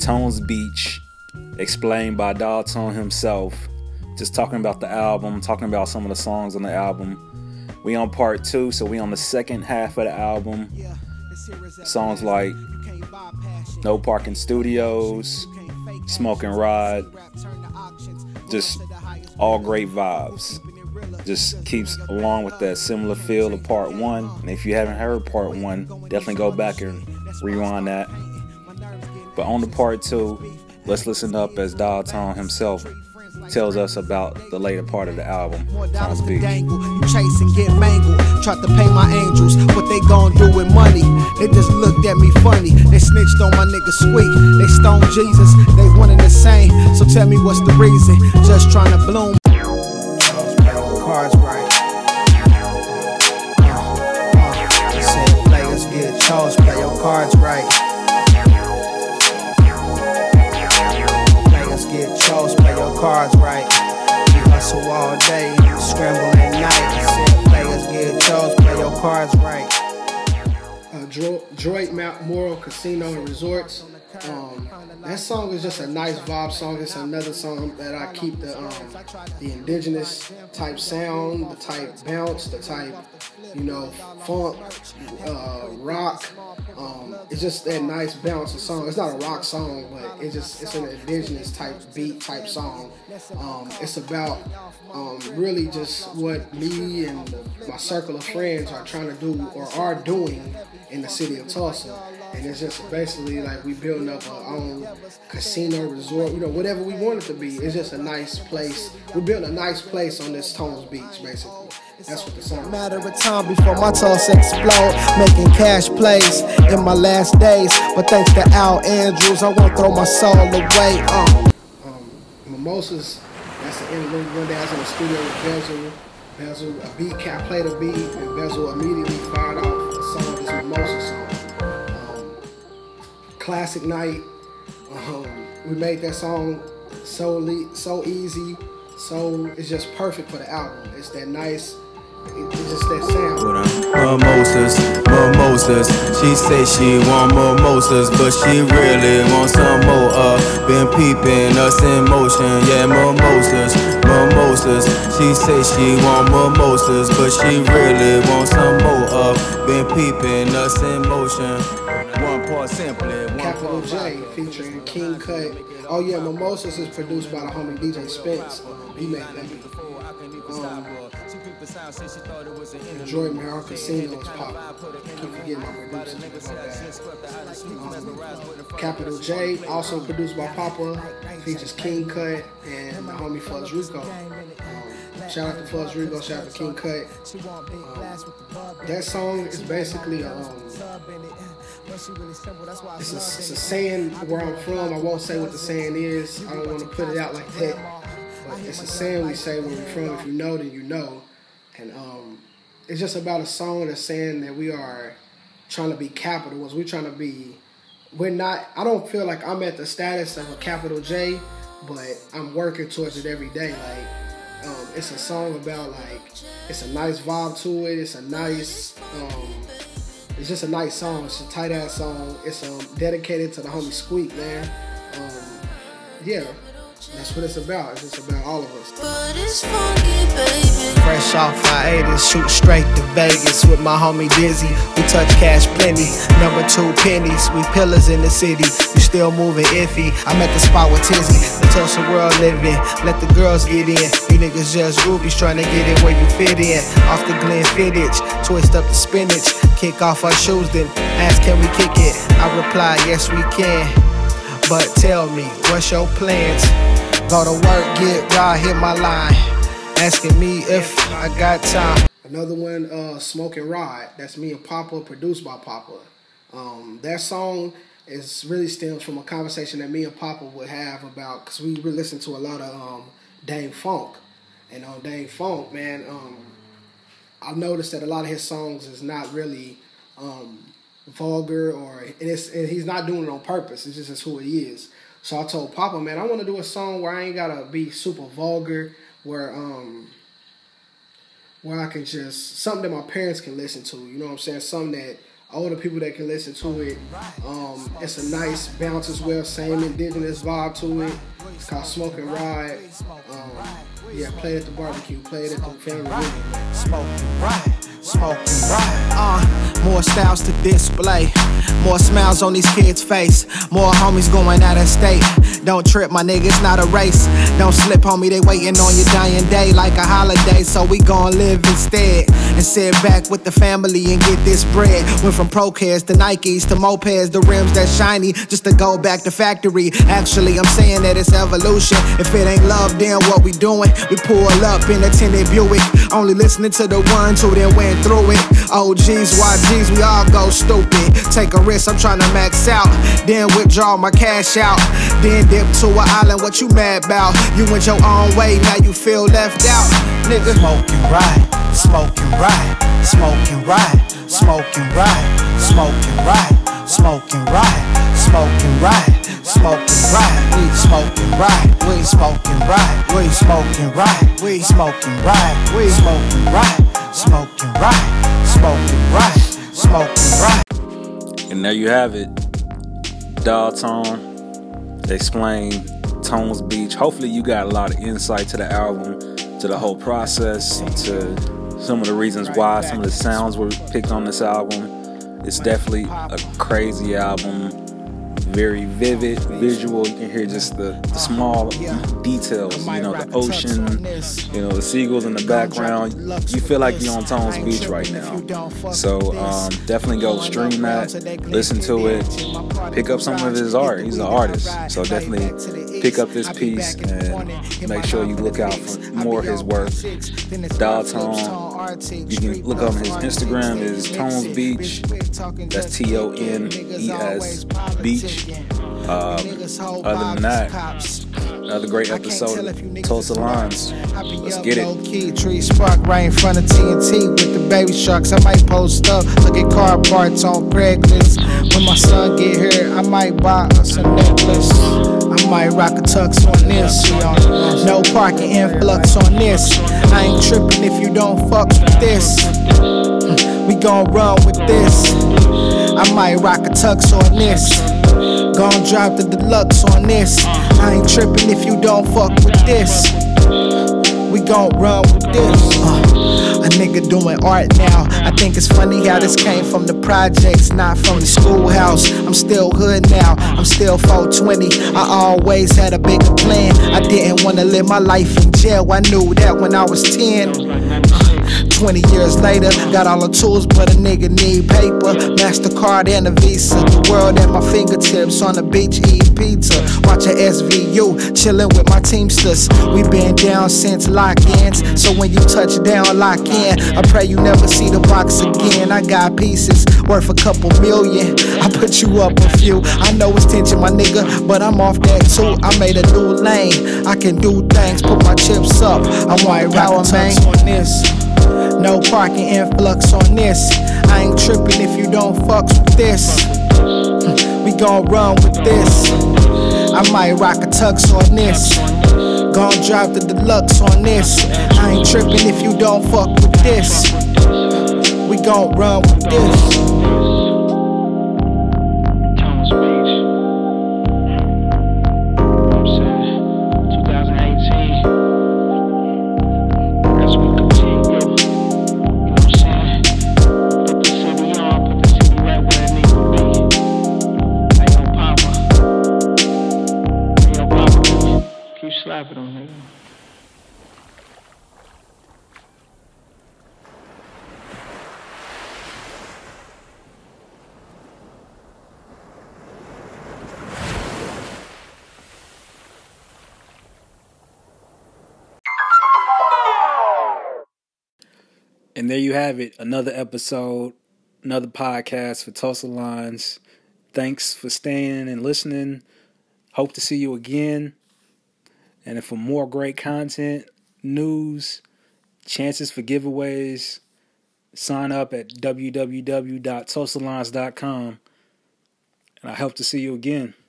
Tones Beach, explained by Dog Tone himself. Just talking about the album, talking about some of the songs on the album. We on part 2, so we on the second half of the album. Songs like No Parking Studios, Smoking Rod, just all great vibes. Just keeps along with that similar feel of part 1. And if you haven't heard part 1, definitely go back and rewind that. But on the part 2, let's listen up as Dog Tone himself tells us about the later part of the album. Tones Beach. You chase and get mangled. Tried to pay my angels. What they gon' do with money? They just looked at me funny. They snitched on my nigga Squeak. They stoned Jesus. They one and the same. So tell me what's the reason? Just trying to bloom. Cards right. Said players get chose. Play your cards right. Get chose, play your cards right. We hustle all day, scramble at night. Said players get chose, play your cards right. Droid Mount Moral Casino and Resorts. That song is just a nice vibe song. It's another song that I keep the indigenous type sound, the type bounce, the type, funk, rock. It's just that nice bounce of song. It's not a rock song, but it's an indigenous type beat type song. It's about really just what me and my circle of friends are trying to do or are doing in the city of Tulsa. And it's just basically like we building up our own casino, resort, whatever we want it to be. It's just a nice place. We're building a nice place on this Tones Beach, basically. That's what the song is. Matter of time before my toss explode, making cash plays in my last days. But thanks to Al Andrews, I won't throw my soul away. Mimosas, that's the interlude. One day I was in the studio with Bezel, a beat cat played a beat, and Bezel immediately fired off the song, this Mimosa song. Classic night. We made that song so easy, so it's just perfect for the album. It's that nice, it's just that sound. Mimosas. She say she want mimosas, but she really wants some more. Been peeping us in motion, yeah, mimosas. She say she want mimosas, but she really wants some more. Been peeping us in motion. One part simply. Capital J featuring King Cut. Oh yeah, Mimosas is produced by the homie DJ Spence. He made that beat. Droid Moral Casino is popping. Keep forgetting my producers. Capital J, also produced by Papa, features King Cut and the homie Fuzz Rico. Shout out to Fuzz Rico, shout out to King Cut. That song is basically it's a saying where I'm from. I won't say what the saying is. I don't want to put it out like that. But it's a saying we say where we're from. If you know, then you know. And it's just about a song that's saying that we are trying to be capitals. We're trying to be. We're not. I don't feel like I'm at the status of a capital J, but I'm working towards it every day. Like it's a song about it's a nice vibe to it. It's a nice. It's just a nice song. It's a tight ass song. It's dedicated to the homie Squeak, man. Yeah, that's what it's about. It's just about all of us. But it's funky, baby. Fresh off hiatus, shoot straight to Vegas with my homie Dizzy. We touch cash plenty. Number 2 pennies. We pillars in the city. You still moving iffy. I'm at the spot with Tizzy. The Tulsa world living. Let the girls get in. You niggas just groupies trying to get in where you fit in. Off the Glenfiddich, twist up the spinach. Kick off our shoes, then ask, can we kick it? I reply, yes we can. But tell me, what's your plans? Go to work, get raw, hit my line. Asking me if I got time. Another one, Smoking Rod. That's me and Papa, produced by Papa. That song is really stems from a conversation that me and Papa would have about, because we listen to a lot of Dame Funk. And on Dame Funk, man, I noticed that a lot of his songs is not really vulgar, and he's not doing it on purpose. It's just who he is. So I told Papa, man, I want to do a song where I ain't gotta be super vulgar, where I can just something that my parents can listen to. You know what I'm saying? Something that older people that can listen to it. It's a nice bounce as well, same indigenous vibe to it. It's called Smoke and Ride. Yeah, play it at the barbecue, play it at the family reunion. Smoke and ride, smoke and ride. More styles to display, more smiles on these kids' face, more homies going out of state. Don't trip, my nigga, it's not a race. Don't slip, homie, they waiting on your dying day like a holiday. So we gon' live instead and sit back with the family and get this bread. Went from Procares to Nikes to mopeds, the rims that shiny, just to go back to factory. Actually, I'm saying that it's evolution. If it ain't love, then what we doing? We pull up in a tinted Buick, only listening to the ones who then went through it. OGs, YGs, we all go stupid. Take a risk, I'm trying to max out, then withdraw my cash out, then dip to an island. What you mad about? You went your own way, now you feel left out, nigga. Smoke and ride, smoke and ride, smoke and ride, smoke and ride, smoke and ride, smoke and ride, smoke and ride, smoke and ride, we smoke and ride, we smoke and ride, we smoke and ride, we smoke and ride, we smoke and ride, smoke and ride, smoke and ride, smoke and ride. And there you have it. Dog Tone explained Tones Beach. Hopefully you got a lot of insight to the album, to the whole process, to some of the reasons why some of the sounds were picked on this album. It's definitely a crazy album, very vivid, visual. You can hear just the small details, you know, the ocean, you know, the seagulls in the background. You feel like you're on Tones Beach right now. So definitely go stream that, listen to it, pick up some of his art. He's an artist, so definitely pick up this piece and make sure you look out for more of his work. Dog Tone, you can look up his Instagram is Tones Beach. That's TONES Beach. Other than that, another great episode of Tulsa Lines. Let's get it. Tree spark right in front of TNT with the baby sharks. I might post up, look at car parts on Craigslist. When my son get here, I might buy us a necklace. I might rock a tux on this. No parking influx on this. I ain't tripping if you don't fuck with this. We gon' run with this. I might rock a tux on this. Gon' drop the deluxe on this. I ain't tripping if you don't fuck with this. We gon' run with this. A nigga doing art now. I think it's funny how this came from the projects, not from the schoolhouse. I'm still hood now, I'm still 420. I always had a bigger plan. I didn't wanna live my life in jail. I knew that when I was 10. 20 years later, got all the tools, but a nigga need paper. MasterCard and a Visa. The world at my fingertips, on the beach eating pizza. Watching SVU, chilling with my teamsters. We been down since lock-ins, so when you touch down, lock in. I pray you never see the box again. I got pieces worth a couple million. I put you up a few. I know it's tension, my nigga, but I'm off that too. I made a new lane. I can do things, put my chips up. I want power bank on this. No parking influx on this. I ain't tripping if you don't fuck with this. We gon' run with this. I might rock a tux on this. Gon' drop the deluxe on this. I ain't tripping if you don't fuck with this. We gon' run with this. Slap it on nigga. And there you have it. Another episode, another podcast for Tulsa Lines. Thanks for staying and listening. Hope to see you again. And for more great content, news, chances for giveaways, sign up at www.tulsalines.com. And I hope to see you again.